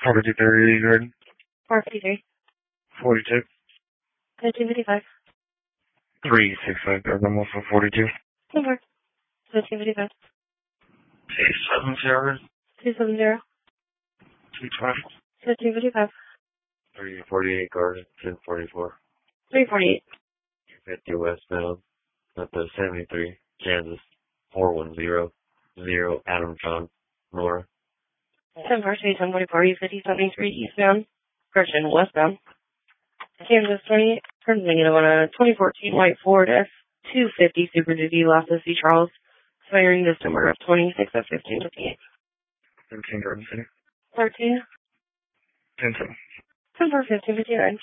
4230 Garden. 453. 42. 1355. 365 Garden, I'm also 42. Number. 1355. 870. 270. 220. 1355. 348 Garden, 1044. 348. 50 westbound, at the 73, Kansas, 410, 0, Adam John, Nora. 10 Varsity 1044, U5073 eastbound. Gretchen westbound. Kansas 28, turns negative on a 2014 white Ford F250 Super Duty Los C. Charles. Expiring December of 26 of 1558. 13 Garden City. 13. 10 7. 10 for 1559.